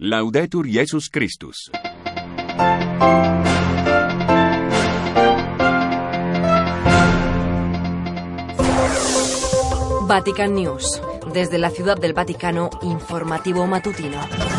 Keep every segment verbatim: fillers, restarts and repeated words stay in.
Laudetur Jesus Christus. Vatican News. Desde la Ciudad del Vaticano, informativo matutino.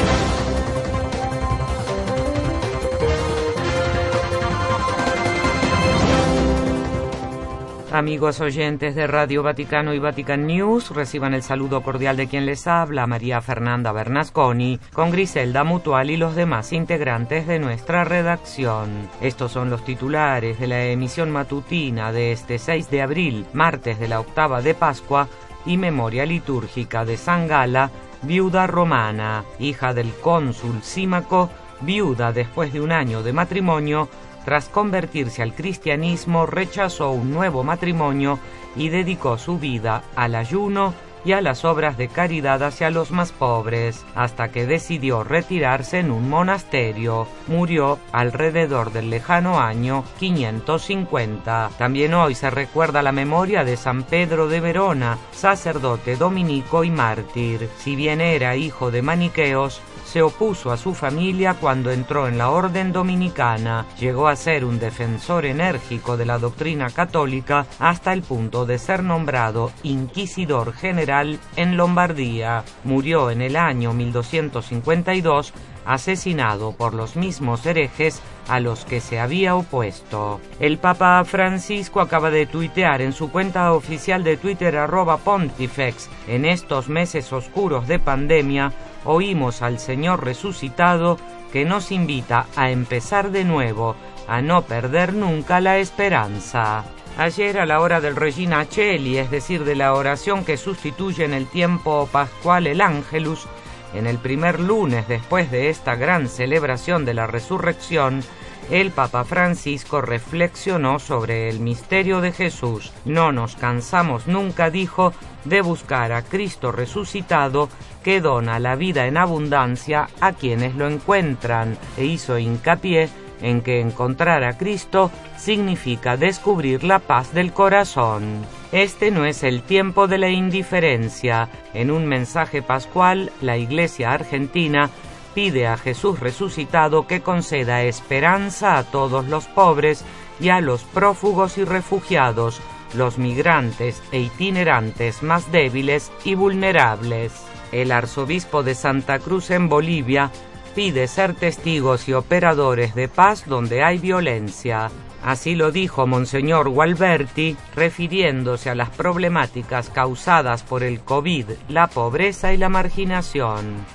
Amigos oyentes de Radio Vaticano y Vatican News, reciban el saludo cordial de quien les habla, María Fernanda Bernasconi, con Griselda Mutual y los demás integrantes de nuestra redacción. Estos son los titulares de la emisión matutina de este seis de abril, martes de la octava de Pascua, y memoria litúrgica de San Gala, viuda romana, hija del cónsul Símaco, viuda después de un año de matrimonio. Tras convertirse al cristianismo, rechazó un nuevo matrimonio y dedicó su vida al ayuno y a las obras de caridad hacia los más pobres, hasta que decidió retirarse en un monasterio. Murió alrededor del lejano año quinientos cincuenta. También hoy se recuerda la memoria de San Pedro de Verona, sacerdote dominico y mártir. Si bien era hijo de maniqueos, se opuso a su familia cuando entró en la orden dominicana. Llegó a ser un defensor enérgico de la doctrina católica hasta el punto de ser nombrado inquisidor general en Lombardía. Murió en el año mil doscientos cincuenta y dos, asesinado por los mismos herejes a los que se había opuesto. El Papa Francisco acaba de tuitear en su cuenta oficial de Twitter arroba Pontifex: en estos meses oscuros de pandemia, oímos al Señor resucitado que nos invita a empezar de nuevo, a no perder nunca la esperanza. Ayer, a la hora del Regina Coeli, es decir, de la oración que sustituye en el tiempo pascual el Ángelus, en el primer lunes después de esta gran celebración de la resurrección, el Papa Francisco reflexionó sobre el misterio de Jesús. No nos cansamos nunca, dijo, de buscar a Cristo resucitado que dona la vida en abundancia a quienes lo encuentran, e hizo hincapié en que encontrar a Cristo significa descubrir la paz del corazón. Este no es el tiempo de la indiferencia. En un mensaje pascual, la Iglesia argentina pide a Jesús resucitado que conceda esperanza a todos los pobres y a los prófugos y refugiados, los migrantes e itinerantes más débiles y vulnerables. El arzobispo de Santa Cruz en Bolivia pide ser testigos y operadores de paz donde hay violencia. Así lo dijo Monseñor Gualberti, refiriéndose a las problemáticas causadas por el COVID, la pobreza y la marginación.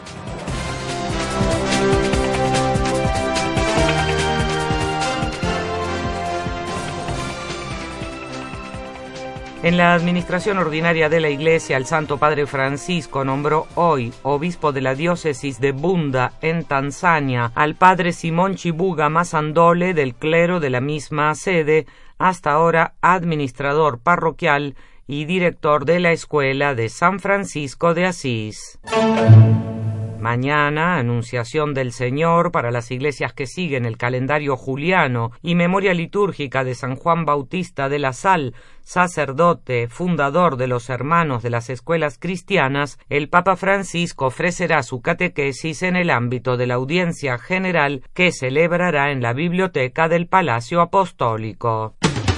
En la administración ordinaria de la Iglesia, el Santo Padre Francisco nombró hoy obispo de la diócesis de Bunda, en Tanzania, al Padre Simón Chibuga Masandole, del clero de la misma sede, hasta ahora administrador parroquial y director de la Escuela de San Francisco de Asís. Mañana, Anunciación del Señor para las iglesias que siguen el calendario juliano y memoria litúrgica de San Juan Bautista de la Sal, sacerdote, fundador de los Hermanos de las Escuelas Cristianas. El Papa Francisco ofrecerá su catequesis en el ámbito de la audiencia general que celebrará en la biblioteca del Palacio Apostólico.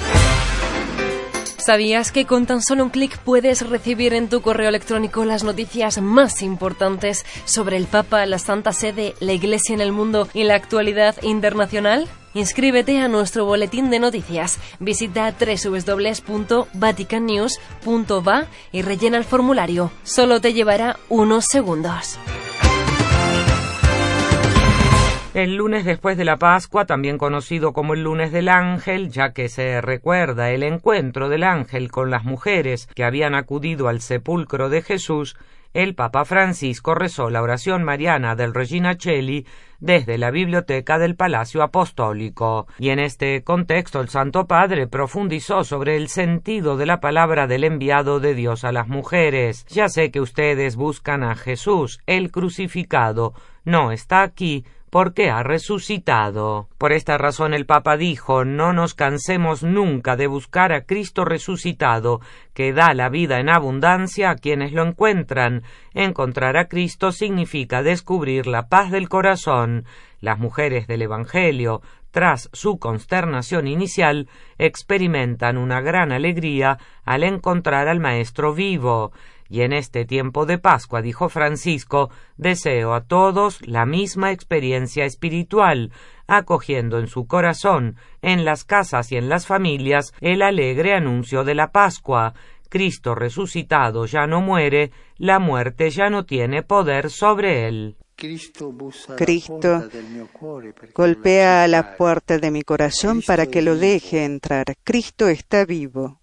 ¿Sabías que con tan solo un clic puedes recibir en tu correo electrónico las noticias más importantes sobre el Papa, la Santa Sede, la Iglesia en el mundo y la actualidad internacional? Inscríbete a nuestro boletín de noticias. Visita doble u doble u doble u punto vatican news punto va y rellena el formulario. Solo te llevará unos segundos. El lunes después de la Pascua, también conocido como el lunes del Ángel, ya que se recuerda el encuentro del ángel con las mujeres que habían acudido al sepulcro de Jesús, el Papa Francisco rezó la oración mariana del Regina Coeli desde la biblioteca del Palacio Apostólico. Y en este contexto el Santo Padre profundizó sobre el sentido de la palabra del enviado de Dios a las mujeres. Ya sé que ustedes buscan a Jesús, el crucificado. No está aquí, porque ha resucitado. Por esta razón el Papa dijo: no nos cansemos nunca de buscar a Cristo resucitado, que da la vida en abundancia a quienes lo encuentran, encontrar a Cristo significa descubrir la paz del corazón. Las mujeres del Evangelio, tras su consternación inicial, experimentan una gran alegría al encontrar al Maestro vivo. Y en este tiempo de Pascua, dijo Francisco, deseo a todos la misma experiencia espiritual, acogiendo en su corazón, en las casas y en las familias, el alegre anuncio de la Pascua. Cristo resucitado ya no muere, la muerte ya no tiene poder sobre él. Cristo golpea a la puerta de mi corazón para que lo deje entrar. Cristo está vivo.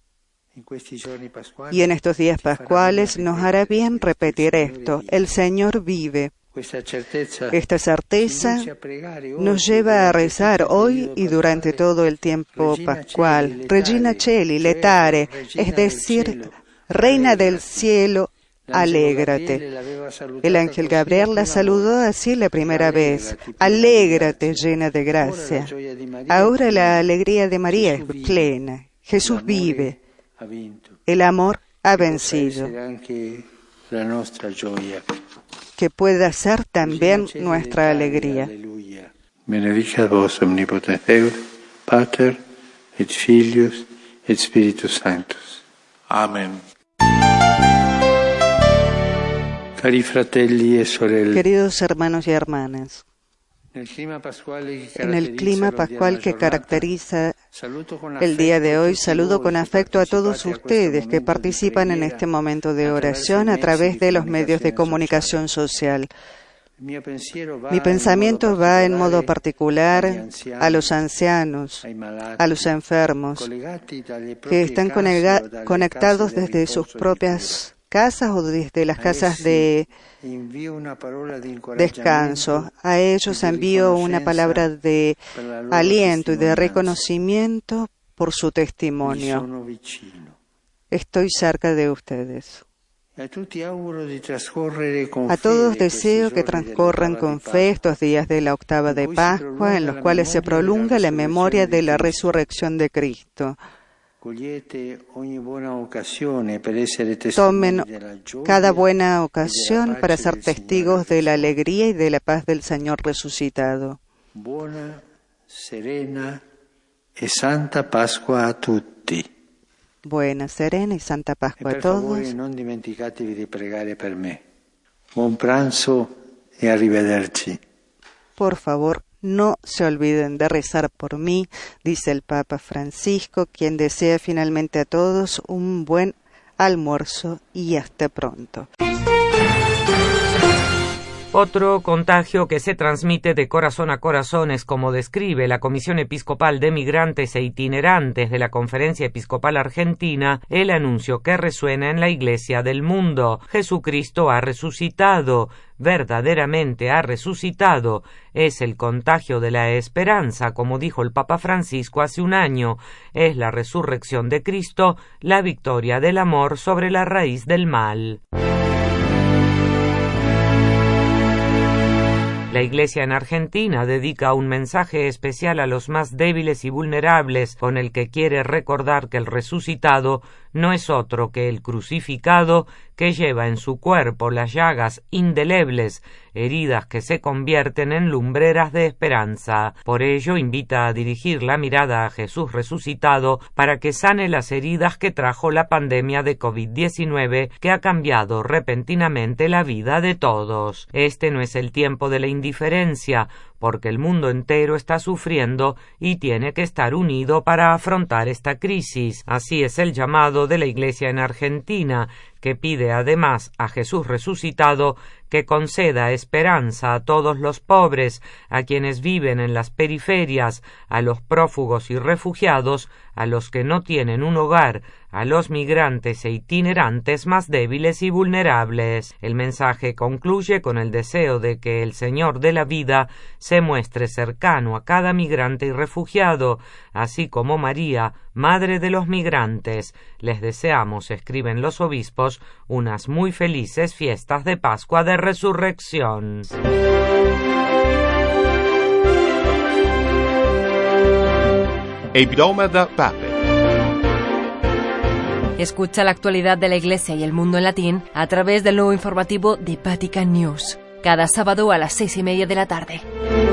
Y en estos días pascuales nos hará bien repetir esto: el Señor vive. Esta certeza nos lleva a rezar hoy y durante todo el tiempo pascual. Regina Coeli, letare, es decir, Reina del cielo, alégrate. El ángel Gabriel la saludó así la primera vez: alégrate, llena de gracia. Ahora la alegría de María es plena. Jesús vive. El amor ha vencido. Que pueda ser también nuestra alegría. Benedicat vos omnipotens Deus, Pater, et Filius, et Spiritus Sanctus. Amén. Cari fratelli e sorelle. Queridos hermanos y hermanas, en el clima pascual que caracteriza el día de hoy, saludo con afecto a todos ustedes que participan en este momento de oración a través de los medios de comunicación social. Mi pensamiento va en modo particular a los ancianos, a los enfermos, que están conectados desde sus propias casas o desde las casas de descanso. A ellos envío una palabra de aliento y de reconocimiento por su testimonio. Estoy cerca de ustedes. A todos deseo que transcurran con fe estos días de la octava de Pascua, en los cuales se prolonga la memoria de la resurrección de Cristo. Tomen cada buena ocasión para ser testigos de la alegría y de la paz del Señor resucitado. Buona, serena e santa Pasqua a tutti. Buena, serena y santa Pascua a todos. Per favore, non dimenticatevi di pregare per me. Buon pranzo e arrivederci. Por favor, no se olviden de rezar por mí, dice el Papa Francisco, quien desea finalmente a todos un buen almuerzo y hasta pronto. Otro contagio que se transmite de corazón a corazón es como describe la Comisión Episcopal de Migrantes e Itinerantes de la Conferencia Episcopal Argentina el anuncio que resuena en la Iglesia del mundo. Jesucristo ha resucitado, verdaderamente ha resucitado. Es el contagio de la esperanza, como dijo el Papa Francisco hace un año. Es la resurrección de Cristo, la victoria del amor sobre la raíz del mal. La Iglesia en Argentina dedica un mensaje especial a los más débiles y vulnerables, con el que quiere recordar que el resucitado no es otro que el crucificado, que lleva en su cuerpo las llagas indelebles, heridas que se convierten en lumbreras de esperanza. Por ello invita a dirigir la mirada a Jesús resucitado para que sane las heridas que trajo la pandemia de COVID diecinueve, que ha cambiado repentinamente la vida de todos. Este no es el tiempo de la indiferencia, porque el mundo entero está sufriendo y tiene que estar unido para afrontar esta crisis. Así es el llamado de la Iglesia en Argentina, que pide además a Jesús resucitado que conceda esperanza a todos los pobres, a quienes viven en las periferias, a los prófugos y refugiados, a los que no tienen un hogar, a los migrantes e itinerantes más débiles y vulnerables. El mensaje concluye con el deseo de que el Señor de la vida se muestre cercano a cada migrante y refugiado, así como María, Madre de los migrantes. Les deseamos, escriben los obispos, unas muy felices fiestas de Pascua de Resurrección. Hebdomada Pape. Escucha la actualidad de la Iglesia y el mundo en latín a través del nuevo informativo de Vatican News, cada sábado a las seis y media de la tarde.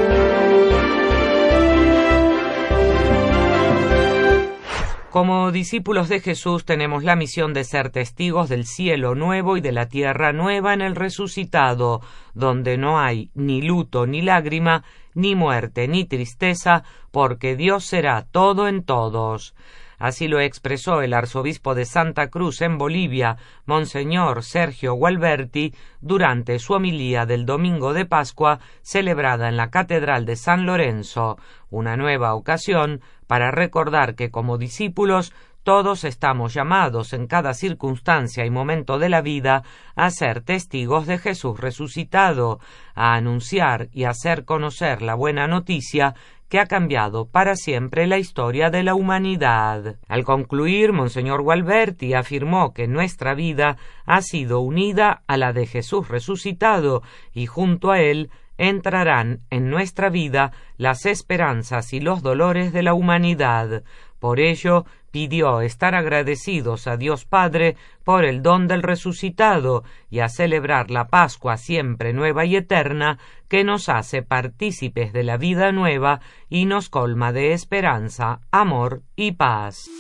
Como discípulos de Jesús tenemos la misión de ser testigos del cielo nuevo y de la tierra nueva en el resucitado, donde no hay ni luto ni lágrima, ni muerte ni tristeza, porque Dios será todo en todos. Así lo expresó el arzobispo de Santa Cruz en Bolivia, Monseñor Sergio Gualberti, durante su homilía del domingo de Pascua, celebrada en la Catedral de San Lorenzo, una nueva ocasión para recordar que como discípulos todos estamos llamados en cada circunstancia y momento de la vida a ser testigos de Jesús resucitado, a anunciar y hacer conocer la buena noticia que ha cambiado para siempre la historia de la humanidad. Al concluir, Monseñor Gualberti afirmó que nuestra vida ha sido unida a la de Jesús resucitado y junto a él entrarán en nuestra vida las esperanzas y los dolores de la humanidad. Por ello, pidió estar agradecidos a Dios Padre por el don del resucitado y a celebrar la Pascua siempre nueva y eterna que nos hace partícipes de la vida nueva y nos colma de esperanza, amor y paz.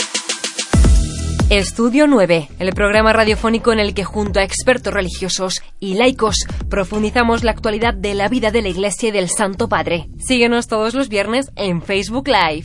Estudio nueve, el programa radiofónico en el que junto a expertos religiosos y laicos profundizamos la actualidad de la vida de la Iglesia y del Santo Padre. Síguenos todos los viernes en Facebook Live.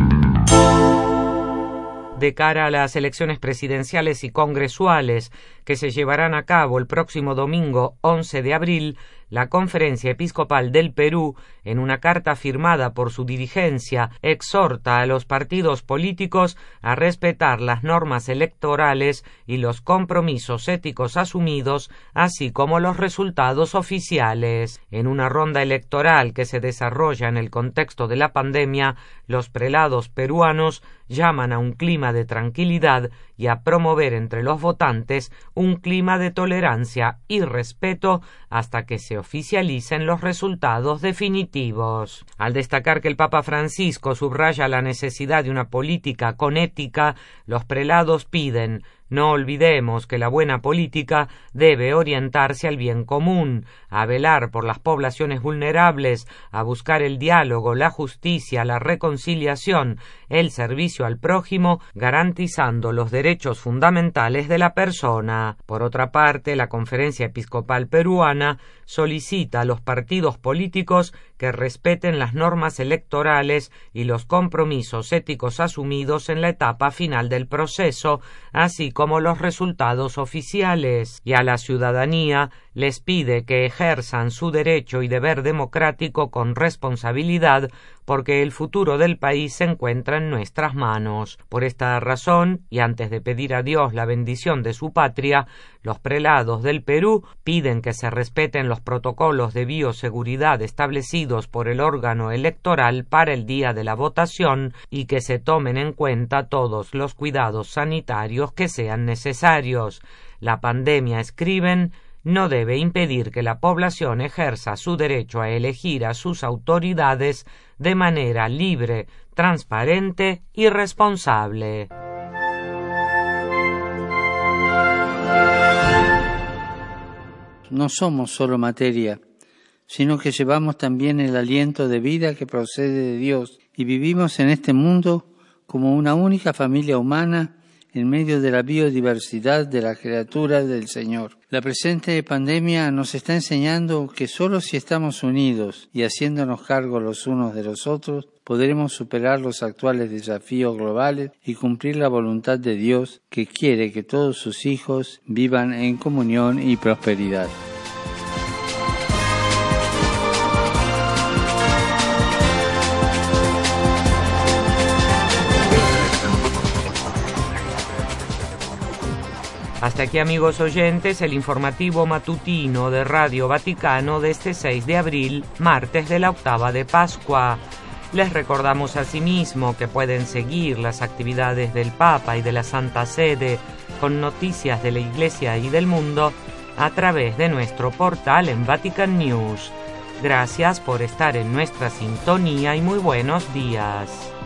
De cara a las elecciones presidenciales y congresuales que se llevarán a cabo el próximo domingo once de abril, la Conferencia Episcopal del Perú, en una carta firmada por su dirigencia, exhorta a los partidos políticos a respetar las normas electorales y los compromisos éticos asumidos, así como los resultados oficiales. En una ronda electoral que se desarrolla en el contexto de la pandemia, los prelados peruanos llaman a un clima de tranquilidad y a promover entre los votantes un clima de tolerancia y respeto hasta que se oficialicen los resultados definitivos. Al destacar que el Papa Francisco subraya la necesidad de una política con ética, los prelados piden: no olvidemos que la buena política debe orientarse al bien común, a velar por las poblaciones vulnerables, a buscar el diálogo, la justicia, la reconciliación, el servicio al prójimo, garantizando los derechos fundamentales de la persona. Por otra parte, la Conferencia Episcopal Peruana solicita a los partidos políticos que respeten las normas electorales y los compromisos éticos asumidos en la etapa final del proceso, así como los resultados oficiales, y a la ciudadanía les pide que ejerzan su derecho y deber democrático con responsabilidad, porque el futuro del país se encuentra en nuestras manos. Por esta razón, y antes de pedir a Dios la bendición de su patria, los prelados del Perú piden que se respeten los protocolos de bioseguridad establecidos por el órgano electoral para el día de la votación y que se tomen en cuenta todos los cuidados sanitarios que sean necesarios. La pandemia, escriben, no debe impedir que la población ejerza su derecho a elegir a sus autoridades de manera libre, transparente y responsable. No somos solo materia, sino que llevamos también el aliento de vida que procede de Dios y vivimos en este mundo como una única familia humana en medio de la biodiversidad de la criatura del Señor. La presente pandemia nos está enseñando que solo si estamos unidos y haciéndonos cargo los unos de los otros, podremos superar los actuales desafíos globales y cumplir la voluntad de Dios, que quiere que todos sus hijos vivan en comunión y prosperidad. Hasta aquí, amigos oyentes, el informativo matutino de Radio Vaticano de este seis de abril, martes de la octava de Pascua. Les recordamos asimismo que pueden seguir las actividades del Papa y de la Santa Sede con noticias de la Iglesia y del mundo a través de nuestro portal en Vatican News. Gracias por estar en nuestra sintonía y muy buenos días.